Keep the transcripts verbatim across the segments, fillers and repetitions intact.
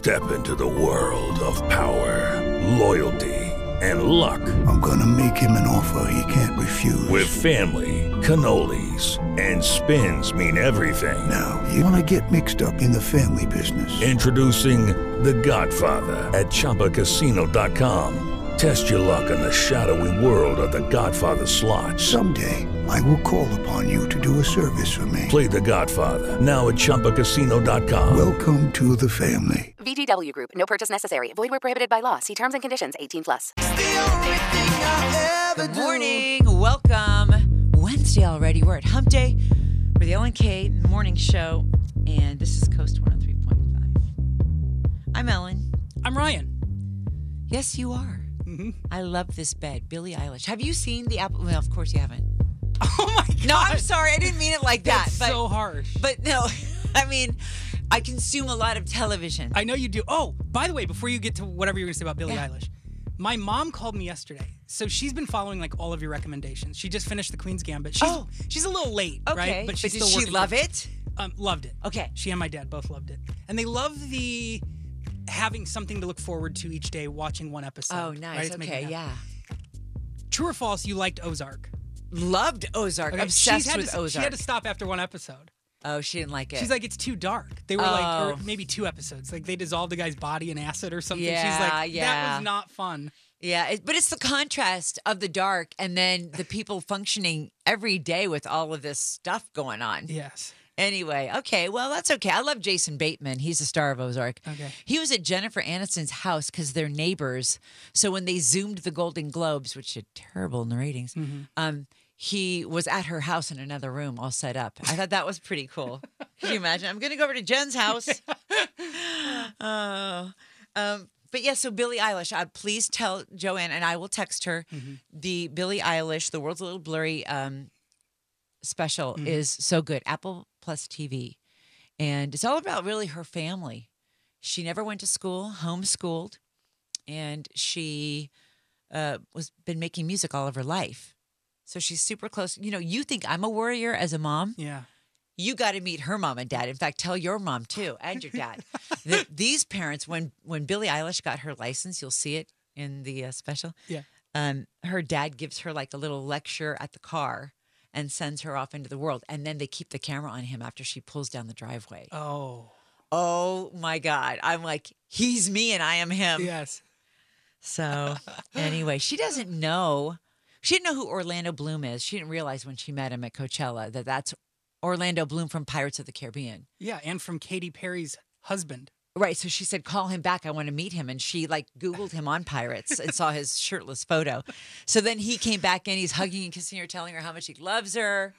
Step into the world of power, loyalty, and luck. I'm gonna make him an offer he can't refuse. With family, cannolis, and spins mean everything. Now, you wanna get mixed up in the family business. Introducing The Godfather at Chumba Casino dot com. Test your luck in the shadowy world of The Godfather slot. Someday, I will call upon you to do a service for me. Play The Godfather, now at Chumba Casino dot com. Welcome to the family. V G W Group. No purchase necessary. Void where prohibited by law. See terms and conditions. eighteen plus. Good morning. Welcome. Wednesday already. We're at Hump Day. We're the Ellen K Morning Show. And this is Coast one oh three point five. I'm Ellen. I'm Ryan. Yes, you are. Mm-hmm. I love this bed. Billie Eilish. Have you seen the Apple? Well, of course you haven't. Oh, my God. No, I'm sorry. I didn't mean it like that. That's but, so harsh. But no, I mean, I consume a lot of television. I know you do. Oh, by the way, before you get to whatever you're going to say about Billie Yeah. Eilish, my mom called me yesterday. So she's been following like all of your recommendations. She just finished The Queen's Gambit. She's, Oh. she's a little late, Okay. right? But she's did still she working love for- it? Um, loved it. Okay. She and my dad both loved it. And they love the having something to look forward to each day watching one episode. Oh, right? nice. It's making Okay, me happy. yeah. True or false, you liked Ozark? Loved Ozark. Okay, she's Obsessed had with to, Ozark. She had to stop after one episode. Oh, she didn't like it. She's like, it's too dark. They were like, Oh. or maybe two episodes. Like they dissolved the guy's body in acid or something. Yeah, She's like, yeah. that was not fun. yeah, it, but it's the contrast of the dark and then the people functioning every day with all of this stuff going on. Yes. Anyway, okay, well, that's okay. I love Jason Bateman. He's the star of Ozark. Okay. He was at Jennifer Aniston's house because they're neighbors. So when they zoomed the Golden Globes, which did terrible in the ratings, Mm-hmm. um, he was at her house in another room all set up. I thought that was pretty cool. Can you imagine? I'm going to go over to Jen's house. Oh. Um, but yeah, so Billie Eilish, uh, please tell Joanne, and I will text her, Mm-hmm. the Billie Eilish, The World's a Little Blurry um, special Mm-hmm. is so good. Apple Plus T V. And it's all about really her family. She never went to school, homeschooled, and she uh, was been making music all of her life. So she's super close. You know, you think I'm a warrior as a mom. Yeah. You got to meet her mom and dad. In fact, tell your mom too and your dad that these parents, when when Billie Eilish got her license, you'll see it in the uh, special. Yeah. Um, her dad gives her like a little lecture at the car and sends her off into the world, and then they keep the camera on him after she pulls down the driveway. Oh. Oh my God! I'm like, he's me and I am him. Yes. So anyway, she doesn't know. She didn't know who Orlando Bloom is. She didn't realize when she met him at Coachella that that's Orlando Bloom from Pirates of the Caribbean. Yeah, and from Katy Perry's husband. Right. So she said, call him back. I want to meet him. And she like Googled him on Pirates and saw his shirtless photo. So then he came back in. He's hugging and kissing her, telling her how much he loves her.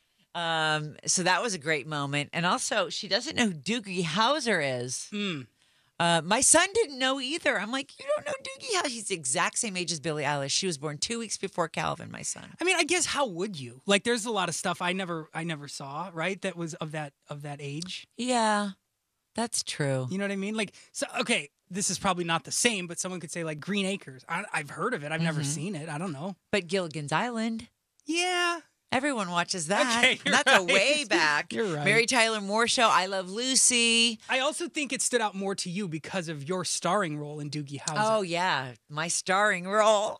Um, so that was a great moment. And also, she doesn't know who Doogie Howser is. Mm. Uh, my son didn't know either. I'm like, you don't know Doogie Howser? He's the exact same age as Billie Eilish. She was born two weeks before Calvin, my son. I mean, I guess how would you? Like, there's a lot of stuff I never, I never saw, right? That was of that of that age. Yeah, that's true. You know what I mean? Like, so okay, this is probably not the same, but someone could say like Green Acres. I, I've heard of it. I've never Mhm. seen it. I don't know. But Gilligan's Island. Yeah. Everyone watches that. Okay, And that's you're a way right. back. You're right. Mary Tyler Moore Show, I Love Lucy. I also think it stood out more to you because of your starring role in Doogie Howser. Oh, yeah. My starring role.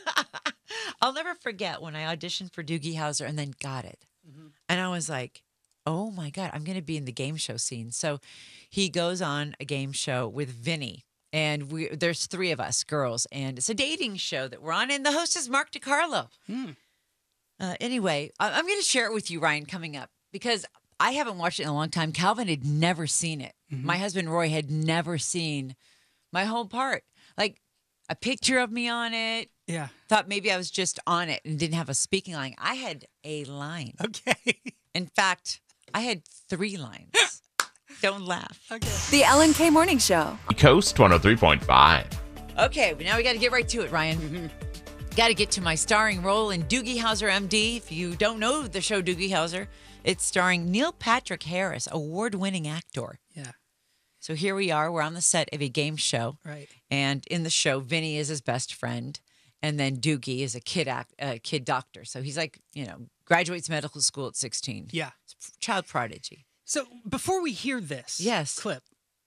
I'll never forget when I auditioned for Doogie Howser and then got it. Mm-hmm. And I was like, oh, my God, I'm going to be in the game show scene. So he goes on a game show with Vinny. And we there's three of us girls. And it's a dating show that we're on. And the host is Mark DiCarlo. Hmm. Uh, anyway, I- I'm going to share it with you, Ryan, coming up, because I haven't watched it in a long time. Calvin had never seen it. Mm-hmm. My husband, Roy, had never seen my whole part. Like a picture of me on it. Yeah. Thought maybe I was just on it and didn't have a speaking line. I had a line. Okay. In fact, I had three lines. Don't laugh. Okay. The Ellen K Morning Show. Coast one oh three point five. Okay, but now we got to get right to it, Ryan. Mm-hmm. Got to get to my starring role in Doogie Howser, M D. If you don't know the show Doogie Howser, it's starring Neil Patrick Harris, award-winning actor. Yeah. So here we are. We're on the set of a game show. Right. And in the show, Vinny is his best friend. And then Doogie is a kid act, uh, kid doctor. So he's like, you know, graduates medical school at sixteen. Yeah. Child prodigy. So before we hear this Yes. clip,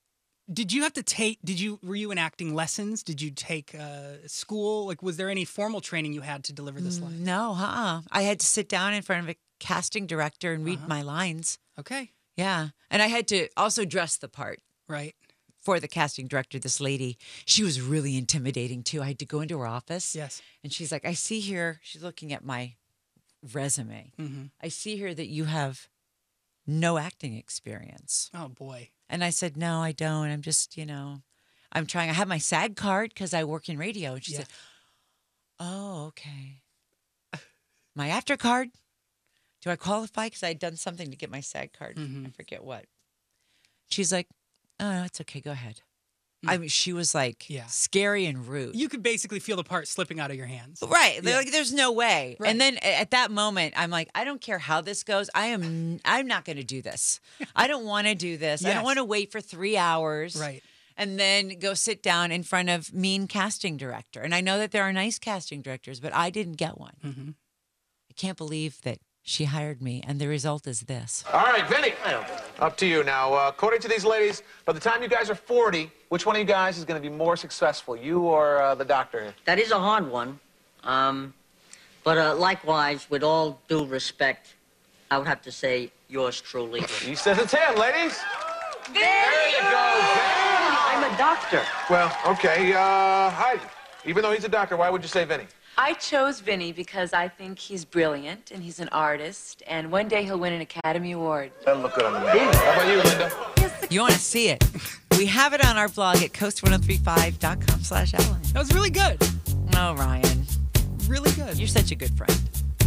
Did you have to take, did you, were you in acting lessons? Did you take uh, school? Like, was there any formal training you had to deliver this line? No, huh? I had to sit down in front of a casting director and read Uh-huh. my lines. Okay. Yeah. And I had to also dress the part. Right. For the casting director, this lady, she was really intimidating too. I had to go into her office. Yes. And she's like, I see here, she's looking at my resume. Mm-hmm. I see here that you have no acting experience. Oh, boy. And I said, no, I don't. I'm just, you know, I'm trying. I have my SAG card because I work in radio. And she Yeah. said, oh, okay. My after card? Do I qualify? Because I had done something to get my SAG card. Mm-hmm. I forget what. She's like, oh, no, it's okay. Go ahead. Mm. I mean, she was like Yeah. scary and rude. You could basically feel the part slipping out of your hands. Right. They're Yeah. like, there's no way. Right. And then a- at that moment, I'm like, I don't care how this goes. I am, I'm not going to do this. I don't want to do this. I Yes. don't want to wait for three hours. Right. And then go sit down in front of mean casting director. And I know that there are nice casting directors, but I didn't get one. Mm-hmm. I can't believe that she hired me. And the result is this. All right, Vinny. Up to you now. Uh, according to these ladies, by the time you guys are forty, which one of you guys is going to be more successful, you or uh, the doctor? That is a hard one. Um, but uh, likewise, with all due respect, I would have to say yours truly. He says it's him, ladies. There you go, Vinny. I'm a doctor. Well, okay. Uh, Heidi, even though he's a doctor, why would you say Vinny? I chose Vinny because I think he's brilliant and he's an artist, and one day he'll win an Academy Award. Doesn't look good on the man. How about you, Linda? You want to see it? We have it on our blog at coast ten thirty-five dot com slash Ellen. That was really good. Oh, Ryan. Really good. You're such a good friend.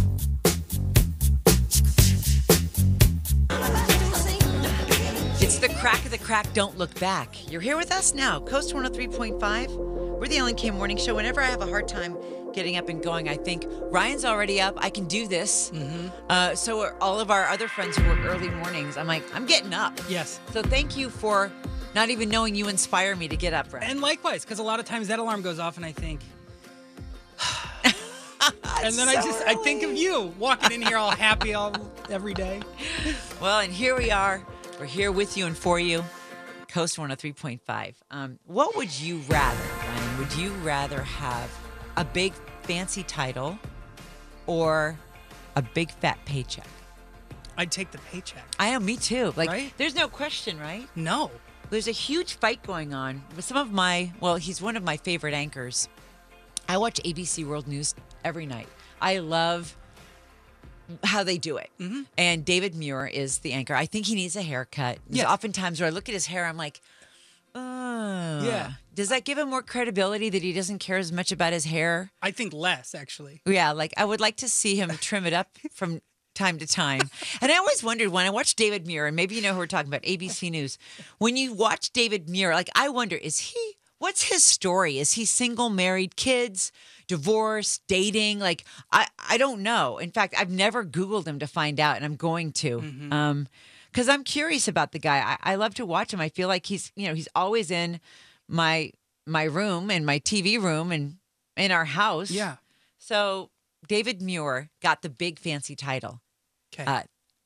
It's the crack of the crack, don't look back. You're here with us now, Coast one oh three point five. We're the Ellen K Morning Show. Whenever I have a hard time getting up and going, I think, Ryan's already up. I can do this. Mm-hmm. Uh, so are all of our other friends who work early mornings, I'm like, I'm getting up. Yes. So thank you for not even knowing you inspire me to get up, Ryan. And likewise, because a lot of times that alarm goes off and I think, and then I So just, I think of early. you walking in here all happy all every day. Well, and here we are. We're here with you and for you. Coast one oh three point five. Um, what would you rather, Ryan? Would you rather have a big fancy title or a big fat paycheck? I'd take the paycheck. I am, me too. Like, Right? there's no question, right? No. There's a huge fight going on with some of my, well, he's one of my favorite anchors. I watch A B C World News every night. I love how they do it. Mm-hmm. And David Muir is the anchor. I think he needs a haircut. There's Yes. oftentimes where I look at his hair, I'm like, oh. Yeah. Does that give him more credibility that he doesn't care as much about his hair? I think less, actually. Yeah, like I would like to see him trim it up from time to time. And I always wondered when I watched David Muir, and maybe you know who we're talking about, A B C News. When you watch David Muir, like I wonder, is he, what's his story? Is he single, married, kids, divorced, dating? Like, I, I don't know. In fact, I've never Googled him to find out, and I'm going to. Mm-hmm. Um, because I'm curious about the guy. I, I love to watch him. I feel like he's, you know, he's always in my my room and my T V room and in our house. Yeah. So David Muir got the big fancy title, Okay. uh,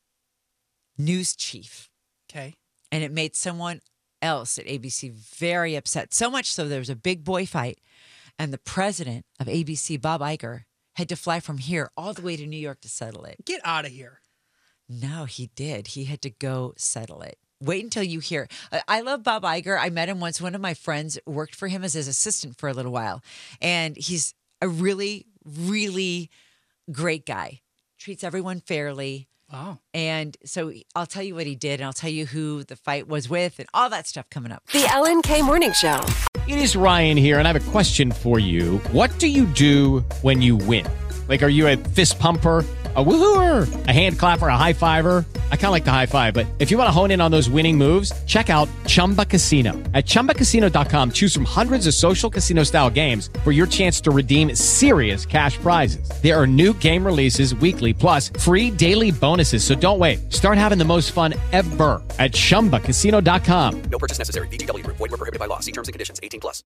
news chief, okay. and it made someone else at A B C very upset. So much so there was a big boy fight, and the president of A B C, Bob Iger, had to fly from here all the way to New York to settle it. Get out of here. No, he did. He had to go settle it. Wait until you hear. I- I love Bob Iger. I met him once. One of my friends worked for him as his assistant for a little while. And he's a really, really great guy. Treats everyone fairly. Wow. And so I'll tell you what he did, and I'll tell you who the fight was with and all that stuff coming up. The Ellen K Morning Show. It is Ryan here, and I have a question for you. What do you do when you win? Like, are you a fist pumper, a woohooer, a hand clapper, a high fiver? I kind of like the high five, but if you want to hone in on those winning moves, check out Chumba Casino. At chumba casino dot com, choose from hundreds of social casino style games for your chance to redeem serious cash prizes. There are new game releases weekly, plus free daily bonuses. So don't wait. Start having the most fun ever at chumba casino dot com. No purchase necessary. V G W Group. Void where prohibited by law. See terms and conditions. eighteen plus.